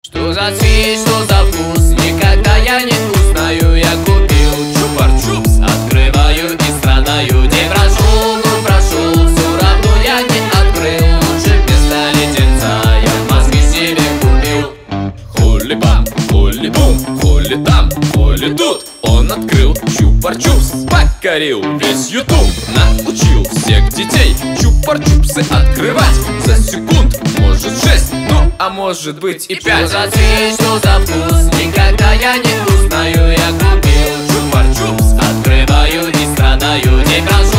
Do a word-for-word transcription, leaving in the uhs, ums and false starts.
Что за цвет, что за вкус, никогда я не узнаю. Я купил чупар-чупс, открываю и страдаю. День прошел, год прошел, все равно я не открыл. Лучше вместо леденца я в Москве себе купил. Хули-бам, хули-бум, хули там, хули тут. Он открыл чупар-чупс, покорил весь ютуб. Научил всех детей чупар-чупсы открывать за секунд, может шесть, ну а может быть и пять. Что за цвет, что за вкус, никогда я не узнаю. Я купил чупар-чупс, открываю и страдаю. День прошел.